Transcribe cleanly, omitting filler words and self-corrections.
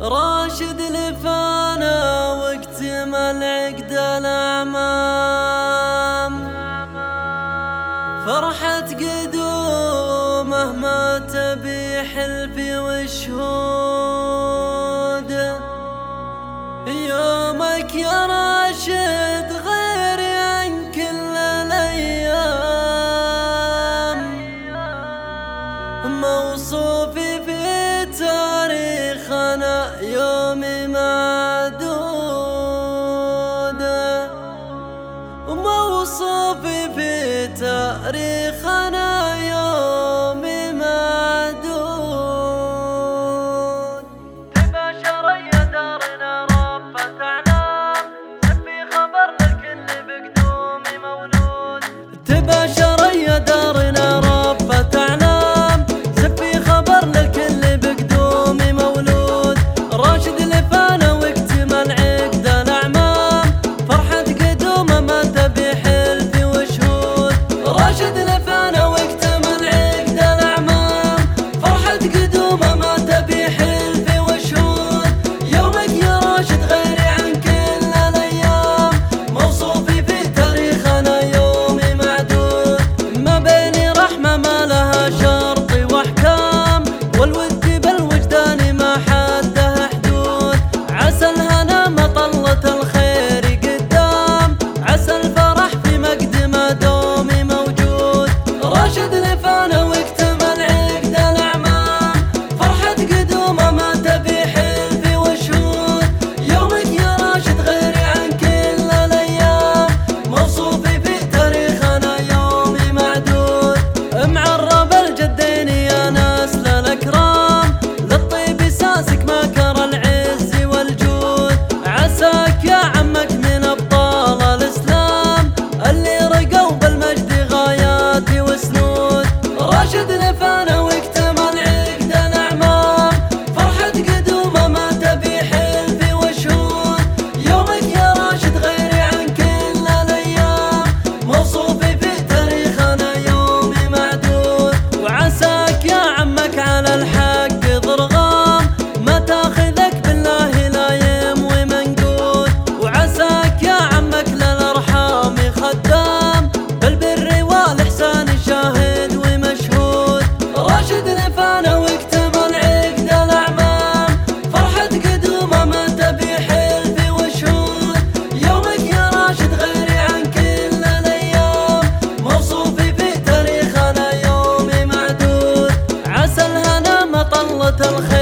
راشد لفانا واكتمل عقد الأعمام، فرحة قدومه ما تبي حلف وشهود. يومك يا راشد غير عن كل الأيام، موصوف في تاريخنا يوم معدود، موصوف في تاريخنا يوم معدود. تباشر يا دارنا ربة أعلام، سفي خبر للكل بقدوم مولود. تباشر يا دارنا ربة أعلام، سفي خبر للكل بقدوم مولود. راشد لفانا واكتمل عقد الأعمام، فرحة قدومه ما تبي حلف وشهود. راشد لفانا واكتمل عقد الأعمام، فرحة قدومه ما تبي حلف وشهود. يومك يا راشد غير عن كل الأيام، موصوف في تاريخنا يوم معدود. ما بين رحمة ما لها شرط وأحكام، والود بالوجدان ما حده حدود. عسى الهنا مطلة الخير قدام، عسى الفرح في مقدمه دوم موجود. راشد لفانا واكتمل عقد الأعمام، فرحة قدومه ما تبي حلف وشهود. يومك يا راشد غير عن كل الأيام، موصوف في تاريخنا يوم معدود. معرب الجدين يا ناس للأكرام، للطيب ساسك ماكر العز والجود. عساك يا عمك من أبطال الإسلام، اللي رقوا بالمجد غايات وسنود. راشد لفانا واكتمل عقد الأعمام، فرحة قدومه ما تبي حلف وشهود. يومك يا راشد غير عن كل الأيام، موصوف في تاريخنا يوم معدود. وعساك يا عمك على الحق ضرغام، ما تاخذك بالله لايم ومنقود. وعساك يا عمك للأرحام خدام، بالبر والإحسان شاهد ومشهود. راشد لفانا واكتمل عقد الأعمام، فرحة قدومه ما تبي حلف وشهود. يومك يا راشد غير عن كل الأيام، موصوف في تاريخنا يوم معدود. عسى الهنا مطلة الخير